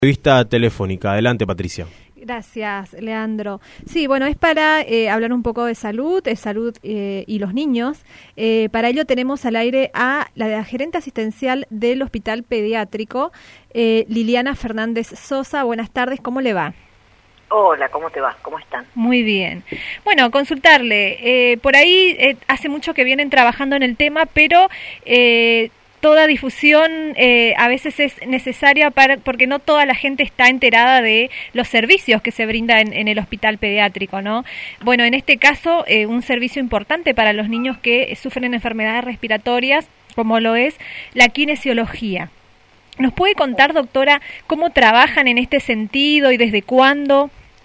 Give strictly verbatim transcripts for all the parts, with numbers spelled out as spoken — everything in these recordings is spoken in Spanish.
Entrevista telefónica. Adelante, Patricia. Gracias, Leandro. Sí, bueno, es para eh, hablar un poco de salud, de salud eh, y los niños. Eh, para ello tenemos al aire a la gerente asistencial del Hospital Pediátrico, eh, Liliana Fernández Sosa. Buenas tardes, ¿cómo le va? Hola, ¿cómo te va? ¿Cómo están? Muy bien. Bueno, consultarle. Eh, por ahí eh, hace mucho que vienen trabajando en el tema, pero... Eh, Toda difusión eh, a veces es necesaria para, porque no toda la gente está enterada de los servicios que se brindan en, en el hospital pediátrico, ¿no? Bueno, en este caso, eh, un servicio importante para los niños que sufren enfermedades respiratorias, como lo es la kinesiología. ¿Nos puede contar, doctora, cómo trabajan en este sentido y desde cuándo?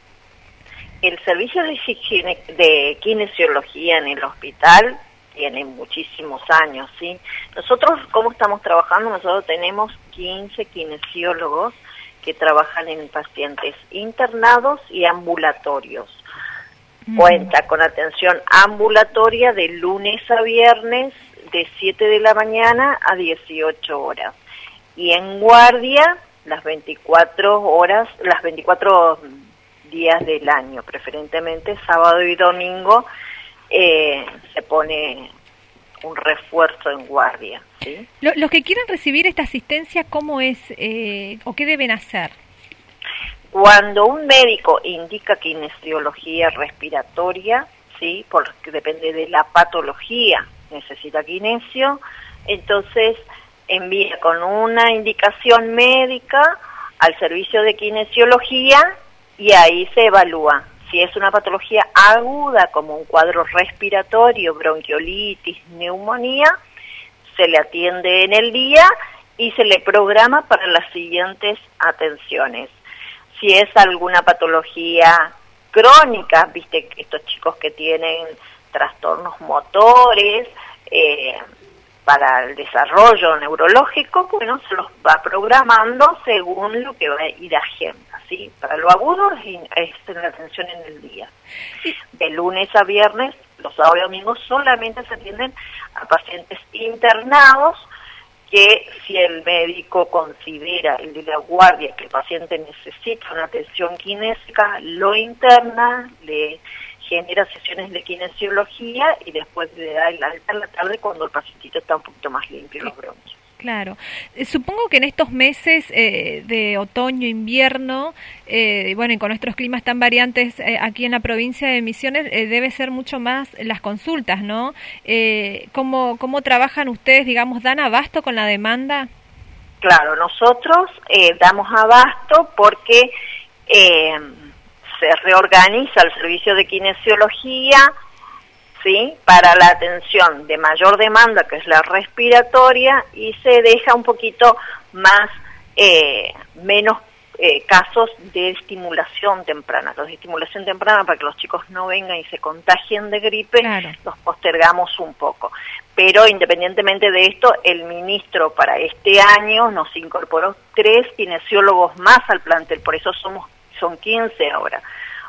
El servicio de, de kinesiología en el hospital tiene muchísimos años, ¿sí? Nosotros, ¿cómo estamos trabajando? Nosotros tenemos quince kinesiólogos que trabajan en pacientes internados y ambulatorios. Mm. Cuenta con atención ambulatoria de lunes a viernes de siete de la mañana a dieciocho horas. Y en guardia las veinticuatro horas, las veinticuatro días del año, preferentemente sábado y domingo. Eh, se pone un refuerzo en guardia, ¿sí? Los que quieran recibir esta asistencia, ¿cómo es eh, o qué deben hacer? Cuando un médico indica kinesiología respiratoria, sí, porque depende de la patología, necesita kinesio, entonces envía con una indicación médica al servicio de kinesiología y ahí se evalúa. Si es una patología aguda, como un cuadro respiratorio, bronquiolitis, neumonía, se le atiende en el día y se le programa para las siguientes atenciones. Si es alguna patología crónica, viste, estos chicos que tienen trastornos motores, eh, para el desarrollo neurológico, bueno, se los va programando según lo que va a ir agenda, ¿sí? Para lo agudo es, es la atención en el día. De lunes a viernes, los sábados y domingos solamente se atienden a pacientes internados que si el médico considera, el de la guardia, que el paciente necesita una atención kinésica, lo interna, le genera sesiones de kinesiología y después le da el alta en la tarde cuando el pacientito está un poquito más limpio los bronquios. Claro. Eh, supongo que en estos meses eh, de otoño, invierno, eh, bueno, y con nuestros climas tan variantes eh, aquí en la provincia de Misiones, eh, debe ser mucho más las consultas, ¿no? Eh, ¿cómo, ¿Cómo trabajan ustedes, digamos, dan abasto con la demanda? Claro, nosotros eh, damos abasto porque... Eh, se reorganiza el servicio de kinesiología, ¿sí?, para la atención de mayor demanda, que es la respiratoria, y se deja un poquito más, eh, menos eh, casos de estimulación temprana. Los de estimulación temprana, para que los chicos no vengan y se contagien de gripe, claro, los postergamos un poco. Pero independientemente de esto, el ministro para este año nos incorporó tres kinesiólogos más al plantel, por eso somos son quince ahora,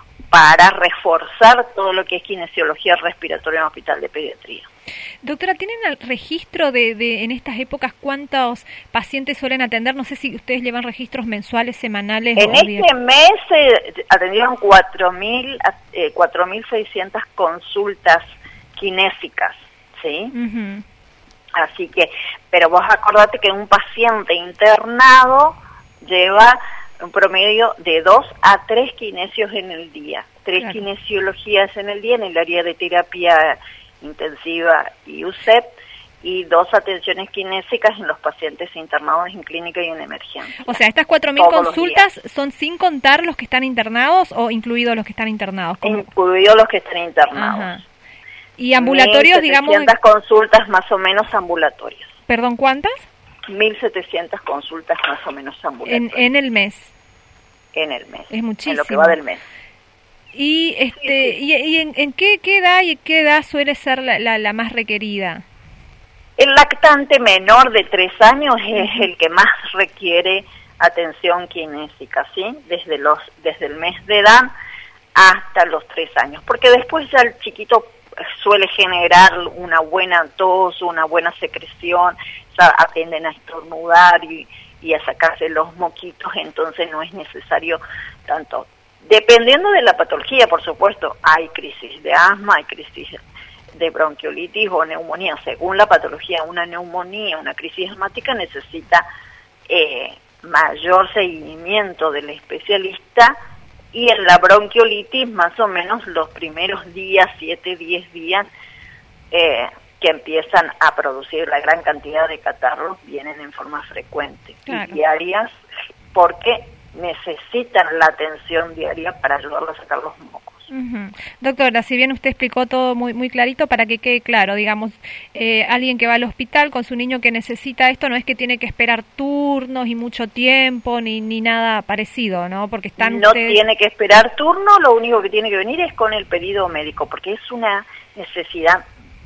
para reforzar todo lo que es kinesiología respiratoria en el Hospital de Pediatría. Doctora, ¿tienen el registro de, de en estas épocas cuántos pacientes suelen atender? No sé si ustedes llevan registros mensuales, semanales. En este mes eh, atendieron cuatro mil seiscientas consultas kinésicas, ¿sí? Uh-huh. Así que, pero vos acordate que un paciente internado lleva un promedio de dos a tres kinesios en el día, tres claro. kinesiologías en el día en el área de terapia intensiva y U C E P y dos atenciones kinésicas en los pacientes internados en clínica y en emergencia. O sea, estas cuatro mil consultas son sin contar los que están internados o incluidos los que están internados. ¿Cómo? Incluidos los que están internados. Ajá. Y ambulatorios, digamos... mil setecientas consultas más o menos ambulatorias. ¿Perdón, cuántas? mil setecientas consultas más o menos ambulatorias. En, en el mes. En el mes. Es muchísimo. En lo que va del mes. ¿Y este sí, sí. y, y en, en qué, qué edad y qué edad suele ser la, la, la más requerida? El lactante menor de tres años es el que más requiere atención kinésica, ¿sí? Desde los desde el mes de edad hasta los tres años, porque después ya el chiquito suele generar una buena tos, una buena secreción, o sea, atienden a estornudar y, y a sacarse los moquitos, entonces no es necesario tanto. Dependiendo de la patología, por supuesto, hay crisis de asma, hay crisis de bronquiolitis o neumonía. Según la patología, una neumonía, una crisis asmática necesita eh, mayor seguimiento del especialista, y en la bronquiolitis más o menos los primeros días, siete, diez días, eh, que empiezan a producir la gran cantidad de catarros, vienen en forma frecuente, claro, y diarias, porque necesitan la atención diaria para ayudarlos a sacar los mocos. Uh-huh. Doctora, si bien usted explicó todo muy muy clarito, para que quede claro, digamos, eh, alguien que va al hospital con su niño que necesita esto, no es que tiene que esperar turnos y mucho tiempo, ni ni nada parecido, ¿no? Porque están No ustedes... tiene que esperar turno, lo único que tiene que venir es con el pedido médico, porque es una necesidad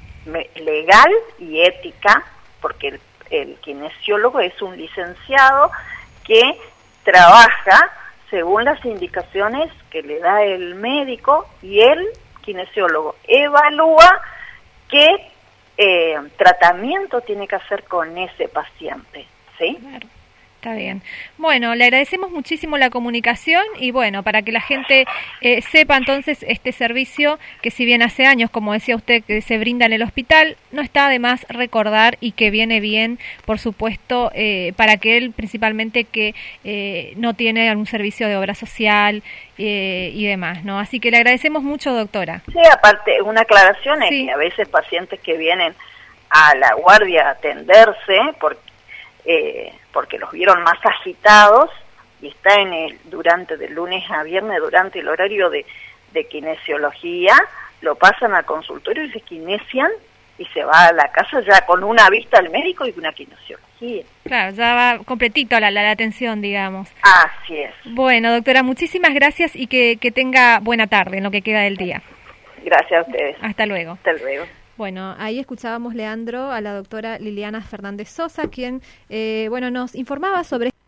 legal y ética, porque el, el kinesiólogo es un licenciado que trabaja según las indicaciones que le da el médico, y el kinesiólogo evalúa qué eh, tratamiento tiene que hacer con ese paciente, ¿sí? Claro. Está bien. Bueno, le agradecemos muchísimo la comunicación y bueno, para que la gente eh, sepa entonces este servicio que si bien hace años, como decía usted, que se brinda en el hospital, no está de más recordar y que viene bien, por supuesto, eh, para aquel principalmente que eh, no tiene algún servicio de obra social eh, y demás, ¿no? Así que le agradecemos mucho, doctora. Sí, aparte, una aclaración es sí. que a veces pacientes que vienen a la guardia a atenderse, porque Eh, porque los vieron más agitados, y está en el durante de lunes a viernes, durante el horario de, de kinesiología, lo pasan al consultorio y se kinesian y se va a la casa ya con una vista al médico y una kinesiología. Claro, ya va completito la, la, la atención, digamos. Así es. Bueno, doctora, muchísimas gracias y que, que tenga buena tarde en lo que queda del día. Gracias a ustedes. Hasta luego. Hasta luego. Bueno, ahí escuchábamos, Leandro, a la doctora Liliana Fernández Sosa, quien, eh, bueno, nos informaba sobre